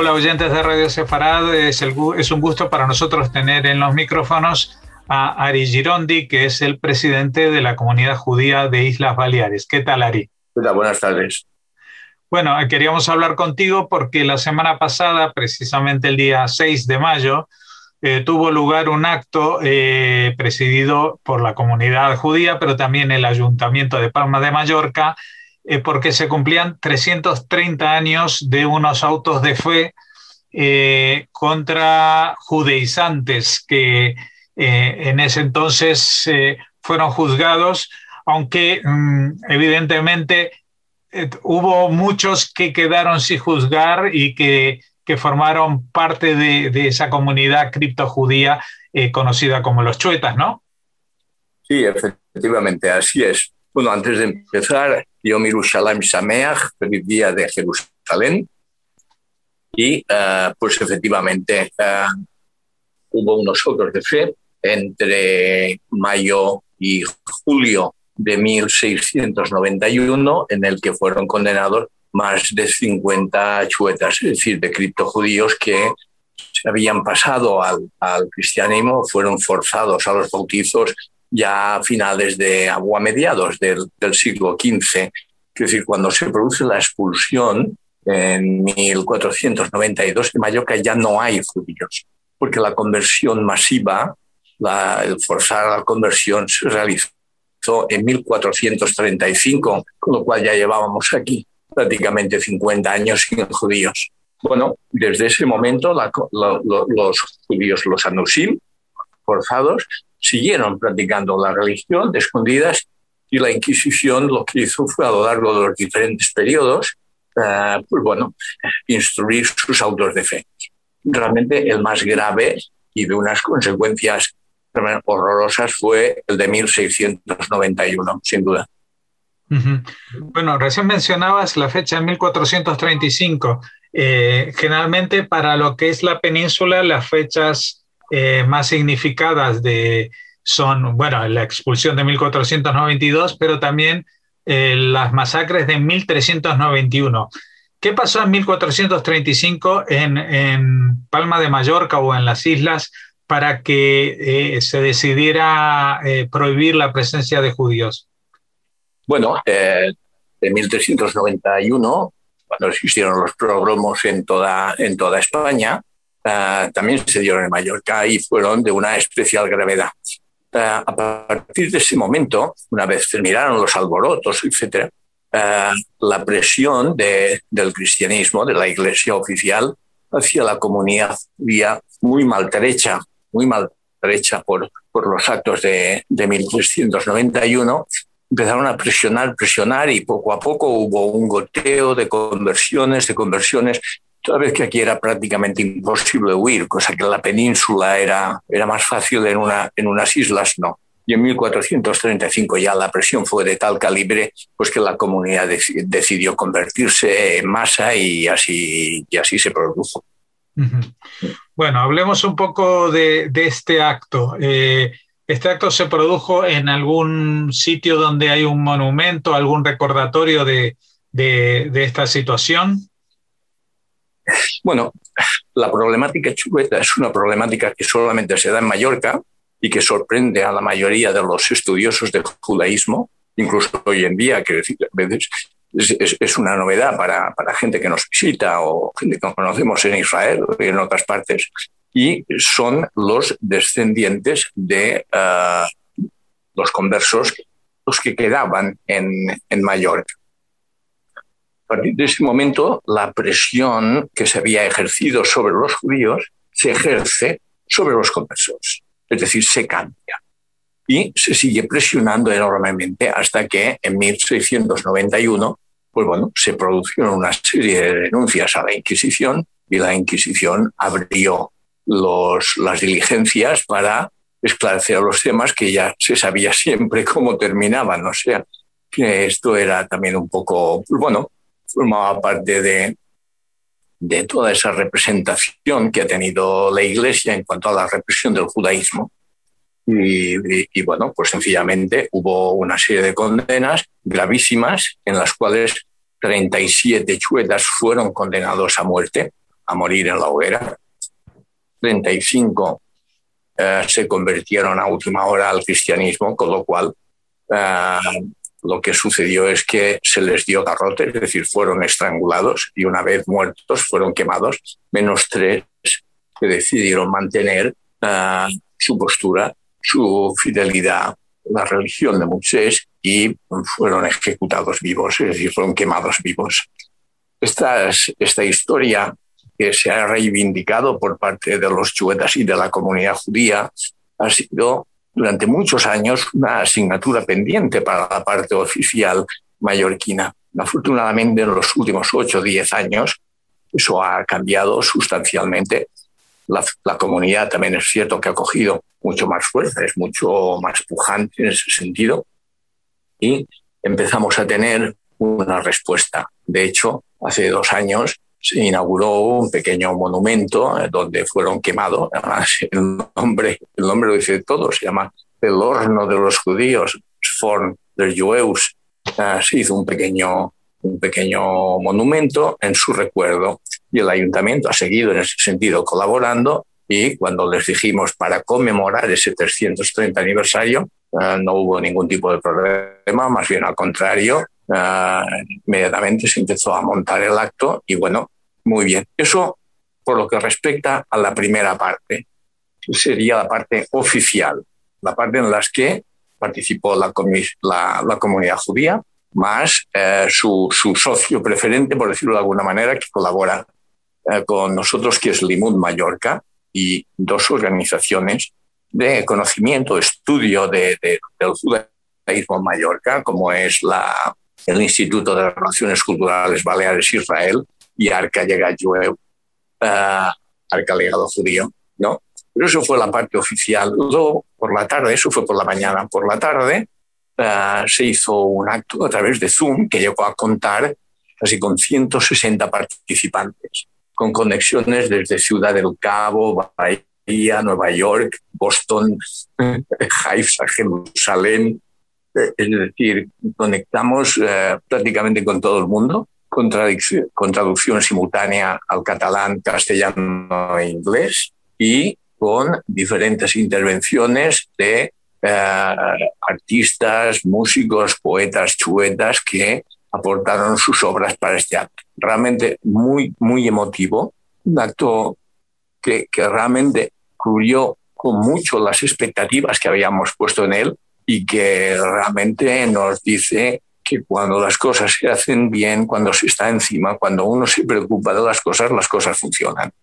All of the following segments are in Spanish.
Hola oyentes de Radio Sefarad, es un gusto para nosotros tener en los micrófonos a Ari Girondi, que es el presidente de la comunidad judía de Islas Baleares. ¿Qué tal, Ari? Hola, buenas tardes. Bueno, queríamos hablar contigo porque la semana pasada, precisamente el día 6 de mayo, tuvo lugar un acto presidido por la comunidad judía, pero también el Ayuntamiento de Palma de Mallorca, porque se cumplían 330 años de unos autos de fe contra judaizantes que en ese entonces fueron juzgados, aunque evidentemente hubo muchos que quedaron sin juzgar y que formaron parte de esa comunidad criptojudía conocida como los chuetas, ¿no? Sí, efectivamente, así es. Bueno, antes de empezar, Yom Yerushalayim Sameach, feliz día de Jerusalén. Y pues efectivamente hubo unos autos de fe entre mayo y julio de 1691 en el que fueron condenados más de 50 chuetas, es decir, de criptojudíos que se habían pasado al cristianismo, fueron forzados a los bautizos ya a finales o a mediados del siglo XV. Es decir, cuando se produce la expulsión en 1492 en Mallorca ya no hay judíos, porque la conversión masiva, el forzar a la conversión se realizó en 1435, con lo cual ya llevábamos aquí prácticamente 50 años sin judíos. Bueno, desde ese momento los judíos, los anusim, forzados, siguieron practicando la religión de escondidas, y la Inquisición lo que hizo fue, a lo largo de los diferentes periodos, pues bueno, instruir sus autos de fe. Realmente el más grave y de unas consecuencias horrorosas fue el de 1691, sin duda. Uh-huh. Bueno, recién mencionabas la fecha de 1435. Generalmente para lo que es la península, las fechas más significadas son, bueno, la expulsión de 1492, pero también las masacres de 1391. ¿Qué pasó en 1435 en Palma de Mallorca o en las islas para que se decidiera prohibir la presencia de judíos? Bueno, en 1391, cuando existieron los pogromos en toda España, también se dieron en Mallorca y fueron de una especial gravedad. A partir de ese momento, una vez terminaron los alborotos, etc., la presión del cristianismo, de la Iglesia oficial, hacia la comunidad judía muy maltrecha por los actos de 1391, empezaron a presionar y poco a poco hubo un goteo de conversiones, toda vez que aquí era prácticamente imposible huir, cosa que en la península era más fácil, en unas islas no. Y en 1435 ya la presión fue de tal calibre pues que la comunidad decidió convertirse en masa y así se produjo. Uh-huh. Bueno, hablemos un poco de este acto. ¿Este acto se produjo en algún sitio donde hay un monumento, algún recordatorio de esta situación? Bueno, la problemática chueta es una problemática que solamente se da en Mallorca y que sorprende a la mayoría de los estudiosos del judaísmo, incluso hoy en día, que a veces es una novedad para gente que nos visita o gente que conocemos en Israel o en otras partes, y son los descendientes de los conversos, los que quedaban en Mallorca. A partir de ese momento, la presión que se había ejercido sobre los judíos se ejerce sobre los conversos, es decir, se cambia. Y se sigue presionando enormemente hasta que en 1691, pues bueno, se produjeron una serie de denuncias a la Inquisición y la Inquisición abrió las diligencias para esclarecer los temas que ya se sabía siempre cómo terminaban. O sea, que esto era también un poco, pues bueno, formaba parte de toda esa representación que ha tenido la Iglesia en cuanto a la represión del judaísmo. Y bueno, pues sencillamente hubo una serie de condenas gravísimas en las cuales 37 chuetas fueron condenados a muerte a morir en la hoguera. 35 se convirtieron a última hora al cristianismo, con lo cual lo que sucedió es que se les dio garrote, es decir, fueron estrangulados y una vez muertos fueron quemados, menos 3 que decidieron mantener su postura, su fidelidad a la religión de Moisés y fueron ejecutados vivos, es decir, fueron quemados vivos. Esta historia que se ha reivindicado por parte de los chuetas y de la comunidad judía ha sido durante muchos años una asignatura pendiente para la parte oficial mallorquina. Afortunadamente, en los últimos 8 o 10 años, eso ha cambiado sustancialmente. La comunidad también es cierto que ha cogido mucho más fuerza, es mucho más pujante en ese sentido y empezamos a tener una respuesta. De hecho, hace 2 años se inauguró un pequeño monumento donde fueron quemados. Además, el nombre lo dice todo, se llama el horno de los judíos, Forn der Jueus. Se hizo un pequeño monumento en su recuerdo y el ayuntamiento ha seguido en ese sentido colaborando y cuando les dijimos para conmemorar ese 330 aniversario no hubo ningún tipo de problema, más bien al contrario. Inmediatamente se empezó a montar el acto y bueno, muy bien. Eso por lo que respecta a la primera parte. Sería la parte oficial, la parte en la que participó la comunidad judía, más su socio preferente, por decirlo de alguna manera, que colabora con nosotros, que es Limud Mallorca, y 2 organizaciones de conocimiento, estudio del judaísmo en Mallorca, como es el Instituto de Relaciones Culturales Baleares Israel y Arca Legado Judío, ¿no? Pero eso fue la parte oficial. Luego, por la tarde, eso fue por la mañana, por la tarde se hizo un acto a través de Zoom que llegó a contar casi con 160 participantes, con conexiones desde Ciudad del Cabo, Bahía, Nueva York, Boston, Haifa, Jerusalén. Es decir, conectamos prácticamente con todo el mundo, con traducción simultánea al catalán, castellano e inglés y con diferentes intervenciones de artistas, músicos, poetas, chuetas que aportaron sus obras para este acto. Realmente muy, muy emotivo, un acto que realmente cubrió con mucho las expectativas que habíamos puesto en él y que realmente nos dice que cuando las cosas se hacen bien, cuando se está encima, cuando uno se preocupa de las cosas funcionan.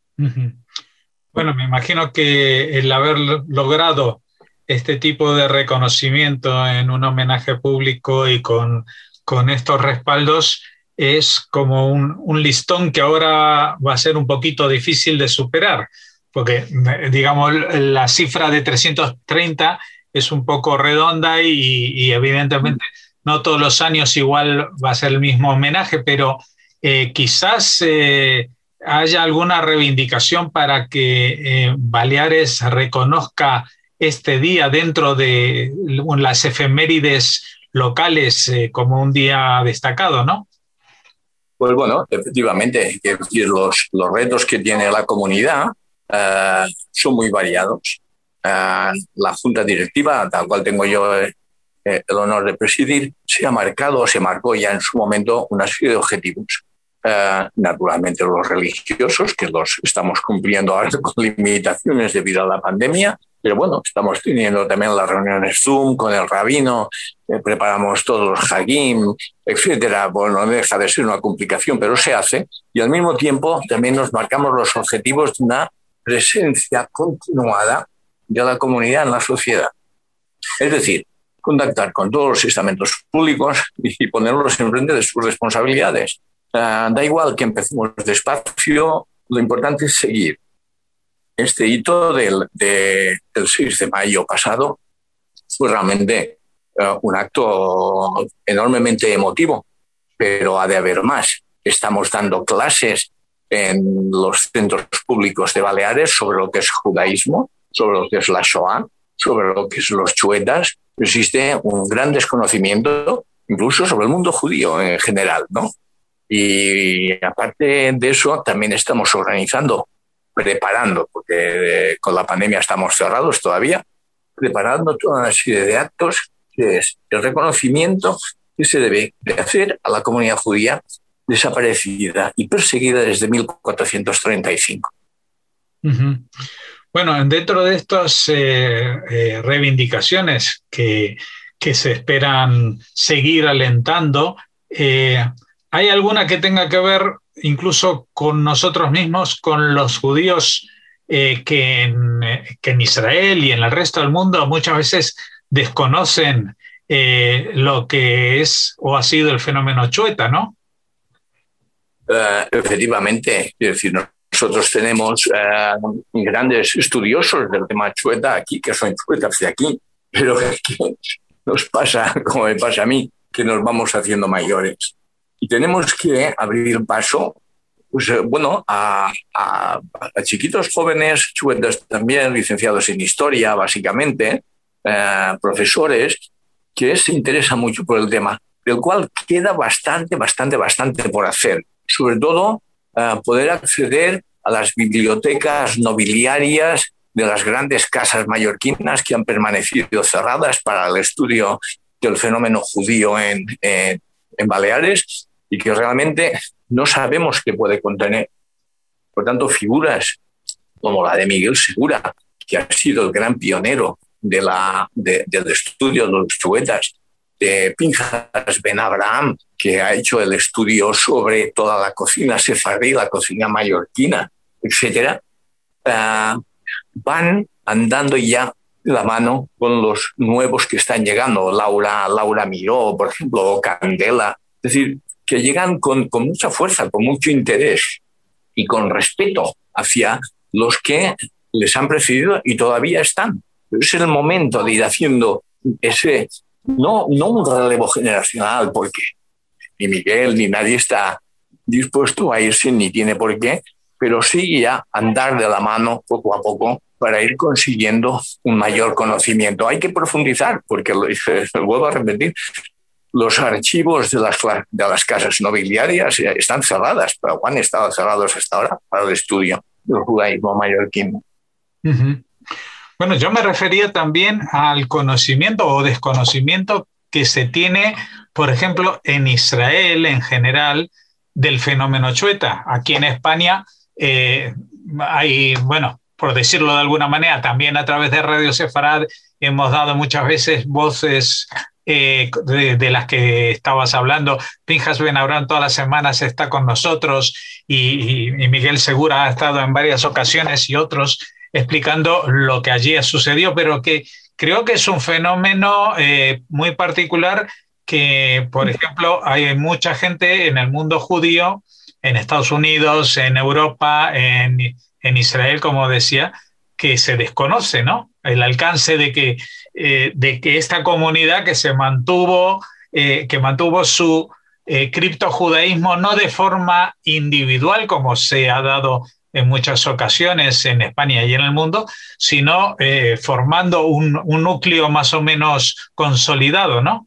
Bueno, me imagino que el haber logrado este tipo de reconocimiento en un homenaje público y con estos respaldos es como un listón que ahora va a ser un poquito difícil de superar, porque digamos la cifra de 330 es un poco redonda y evidentemente no todos los años igual va a ser el mismo homenaje, pero quizás haya alguna reivindicación para que Baleares reconozca este día dentro de las efemérides locales como un día destacado, ¿no? Pues bueno, efectivamente, los retos que tiene la comunidad son muy variados. La junta directiva, tal cual tengo yo el honor de presidir, se marcó ya en su momento una serie de objetivos. Naturalmente los religiosos, que los estamos cumpliendo ahora con limitaciones debido a la pandemia, pero bueno, estamos teniendo también las reuniones Zoom con el rabino, preparamos todos los hagim, etcétera. Bueno, no deja de ser una complicación, pero se hace. Y al mismo tiempo también nos marcamos los objetivos de una presencia continuada de la comunidad en la sociedad. Es decir, contactar con todos los estamentos públicos y ponerlos enfrente de sus responsabilidades. Da igual que empecemos despacio, lo importante es seguir. Este hito del 6 de mayo pasado fue realmente un acto enormemente emotivo, pero ha de haber más. Estamos dando clases en los centros públicos de Baleares sobre lo que es judaísmo, sobre lo que es la Shoah, sobre lo que es los chuetas. Existe un gran desconocimiento, incluso sobre el mundo judío en general, ¿no? Y aparte de eso, también estamos preparando, porque con la pandemia estamos cerrados todavía, preparando toda una serie de actos, que es el reconocimiento que se debe de hacer a la comunidad judía desaparecida y perseguida desde 1435. Ujú. Bueno, dentro de estas reivindicaciones que se esperan seguir alentando, ¿hay alguna que tenga que ver incluso con nosotros mismos, con los judíos que en Israel y en el resto del mundo muchas veces desconocen lo que es o ha sido el fenómeno Chueta, ¿no? Efectivamente, es decir, nosotros tenemos grandes estudiosos del tema Chueta aquí, que son chuetas de aquí, pero que nos pasa, como me pasa a mí, que nos vamos haciendo mayores. Y tenemos que abrir paso, pues, bueno, a chiquitos jóvenes, chuetas también, licenciados en historia, básicamente, profesores, que se interesan mucho por el tema, del cual queda bastante por hacer. Sobre todo, poder acceder a las bibliotecas nobiliarias de las grandes casas mallorquinas que han permanecido cerradas para el estudio del fenómeno judío en Baleares y que realmente no sabemos qué puede contener. Por tanto, figuras como la de Miguel Segura, que ha sido el gran pionero del estudio de los chuetas, de Pinchas Ben Abraham, que ha hecho el estudio sobre toda la cocina sefardí, la cocina mallorquina, etcétera, van andando ya de la mano con los nuevos que están llegando, Laura Miró, por ejemplo, o Candela. Es decir, que llegan con mucha fuerza, con mucho interés y con respeto hacia los que les han precedido y todavía están. Es el momento de ir haciendo ese, no un relevo generacional, porque ni Miguel ni nadie está dispuesto a irse, ni tiene por qué, pero sí ya andar de la mano poco a poco para ir consiguiendo un mayor conocimiento. Hay que profundizar, porque, vuelvo a repetir, los archivos de las casas nobiliarias están cerradas, pero han estado cerrados hasta ahora para el estudio del judaísmo mallorquín. Uh-huh. Bueno, yo me refería también al conocimiento o desconocimiento que se tiene, por ejemplo, en Israel en general, del fenómeno Chueta. Aquí en España hay, bueno, por decirlo de alguna manera, también a través de Radio Sefarad hemos dado muchas veces voces de las que estabas hablando. Pinchas Ben Abraham todas las semanas está con nosotros y Miguel Segura ha estado en varias ocasiones y otros explicando lo que allí sucedió, pero que creo que es un fenómeno muy particular que, por ejemplo, hay mucha gente en el mundo judío, en Estados Unidos, en Europa, en Israel, como decía, que se desconoce, ¿no? El alcance de que esta comunidad que mantuvo su criptojudaísmo no de forma individual, como se ha dado en muchas ocasiones en España y en el mundo, sino formando un núcleo más o menos consolidado, ¿no?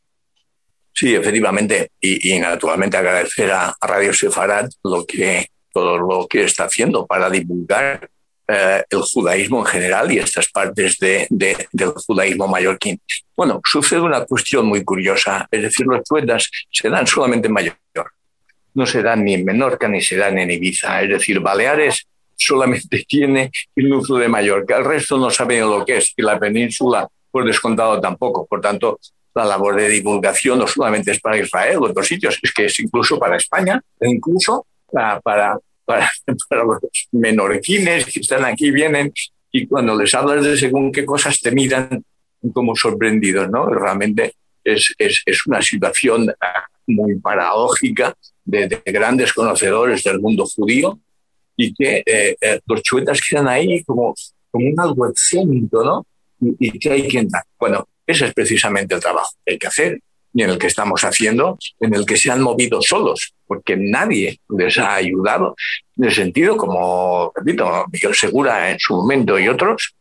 Sí, efectivamente, y naturalmente agradecer a Radio Sefarad todo lo que está haciendo para divulgar el judaísmo en general y estas partes del judaísmo mallorquín. Bueno, sucede una cuestión muy curiosa, es decir, los chuetas se dan solamente en Mallorca, no se dan ni en Menorca ni se dan en Ibiza, es decir, Baleares solamente tiene el núcleo de Mallorca, el resto no sabe lo que es, y la península, por descontado, tampoco. Por tanto, la labor de divulgación no solamente es para Israel o otros sitios, es que es incluso para España, e incluso para los menorquines que están aquí, vienen y cuando les hablas de según qué cosas te miran como sorprendidos, ¿no? Realmente es una situación muy paradójica de grandes conocedores del mundo judío y que los chuetas quedan ahí como un algo excéntrico, ¿no? Y que hay que entrar. Bueno, ese es precisamente el trabajo que hay que hacer y en el que estamos haciendo, en el que se han movido solos, porque nadie les ha ayudado en el sentido, como, repito, Miguel Segura en su momento y otros,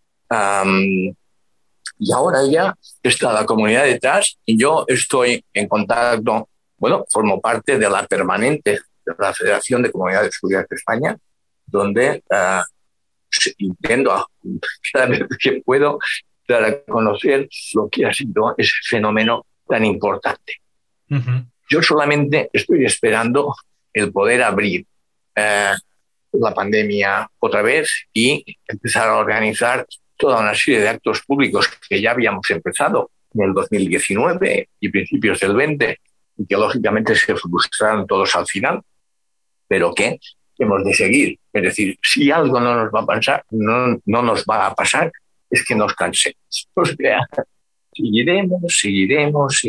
y ahora ya está la comunidad detrás y yo estoy en contacto bueno, formo parte de la permanente de la Federación de Comunidades Judías de España, donde intento cada vez que puedo dar a conocer lo que ha sido ese fenómeno tan importante. Uh-huh. Yo solamente estoy esperando el poder abrir la pandemia otra vez y empezar a organizar toda una serie de actos públicos que ya habíamos empezado en el 2019 y principios del 20, y que lógicamente se frustraron todos al final, pero que hemos de seguir. Es decir, si algo no nos va a pasar, no nos va a pasar, es que nos cansemos. O sea, seguiremos,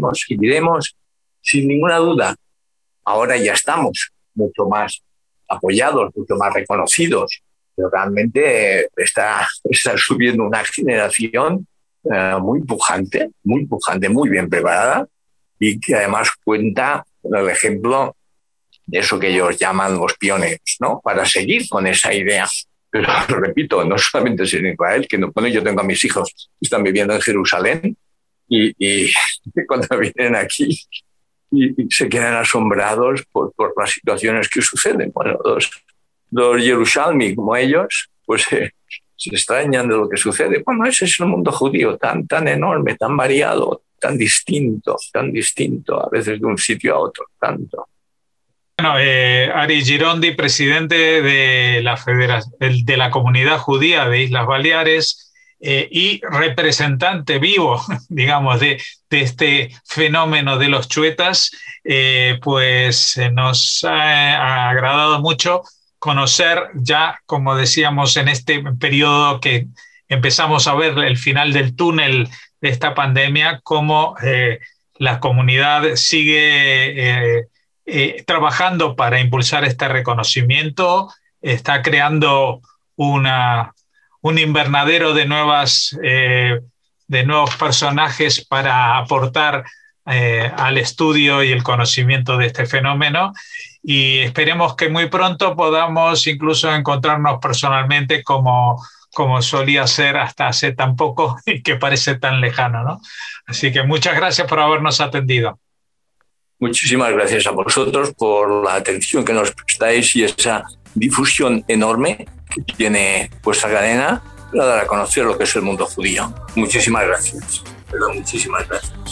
sin ninguna duda. Ahora ya estamos mucho más apoyados, mucho más reconocidos, pero realmente está subiendo una generación muy pujante, muy bien preparada, y que además cuenta con el ejemplo de eso que ellos llaman los pioneros, ¿no? Para seguir con esa idea. Pero repito, no solamente es en Israel, que bueno, yo tengo a mis hijos que están viviendo en Jerusalén y cuando vienen aquí y se quedan asombrados por las situaciones que suceden. Bueno, los Yerushalmi, como ellos, pues se extrañan de lo que sucede. Bueno, ese es el mundo judío tan enorme, tan variado, tan distinto, a veces de un sitio a otro, tanto. Bueno, Ari Girondi, presidente de de la Comunidad Judía de Islas Baleares y representante vivo, digamos, de este fenómeno de los chuetas, pues nos ha agradado mucho conocer ya, como decíamos, en este periodo que empezamos a ver el final del túnel de esta pandemia, cómo la comunidad sigue trabajando para impulsar este reconocimiento, está creando un invernadero de nuevos personajes para aportar al estudio y el conocimiento de este fenómeno, y esperemos que muy pronto podamos incluso encontrarnos personalmente como solía ser hasta hace tan poco y que parece tan lejano, ¿no? Así que muchas gracias por habernos atendido. Muchísimas gracias a vosotros por la atención que nos prestáis y esa difusión enorme que tiene vuestra cadena para dar a conocer lo que es el mundo judío. Muchísimas gracias. Muchísimas gracias.